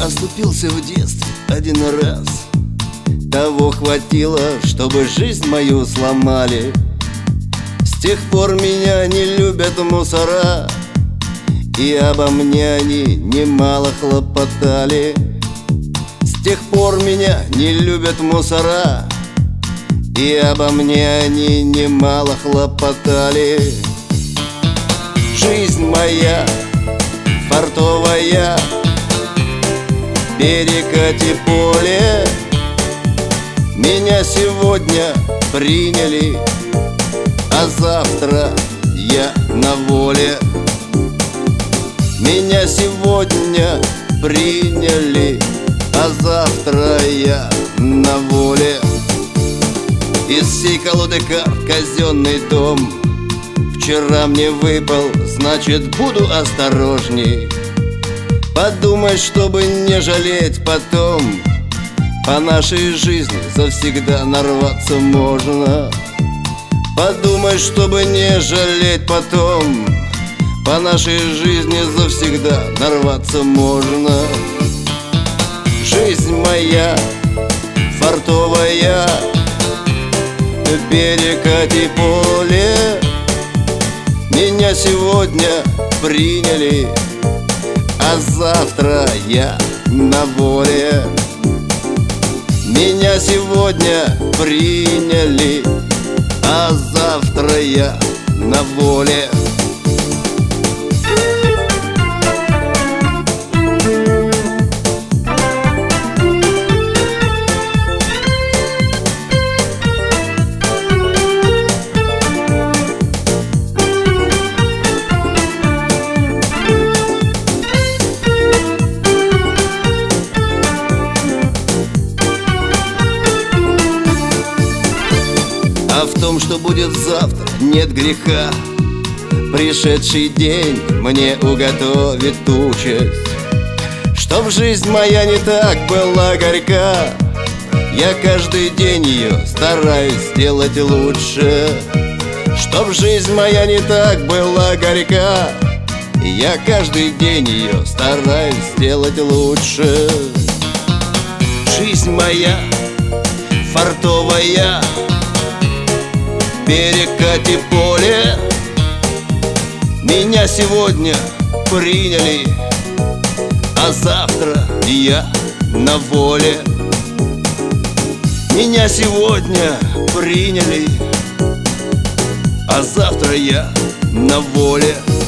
оступился в детстве один раз. Того хватило, чтобы жизнь мою сломали. С тех пор меня не любят мусора, и обо мне они немало хлопотали. С тех пор меня не любят мусора, и обо мне они немало хлопотали. Жизнь моя фартовая, перекати поле. Меня сегодня приняли, а завтра я на воле. Меня сегодня приняли, а завтра я на воле. Из всей колоды карт казенный дом вчера мне выпал, значит, буду осторожней. Подумай, чтобы не жалеть потом. По нашей жизни завсегда нарваться можно. Подумай, чтобы не жалеть потом. По нашей жизни завсегда нарваться можно. Жизнь моя фартовая, перекати поле. Меня сегодня приняли, а завтра я на воле. Меня сегодня приняли, а завтра я на воле. А в том, что будет завтра, нет греха. Пришедший день мне уготовит участь. Чтоб жизнь моя не так была горька, я каждый день ее стараюсь сделать лучше. Чтоб жизнь моя не так была горька, я каждый день ее стараюсь сделать лучше. Жизнь моя фартовая, перекати поле. Меня сегодня приняли, а завтра я на воле. Меня сегодня приняли, а завтра я на воле.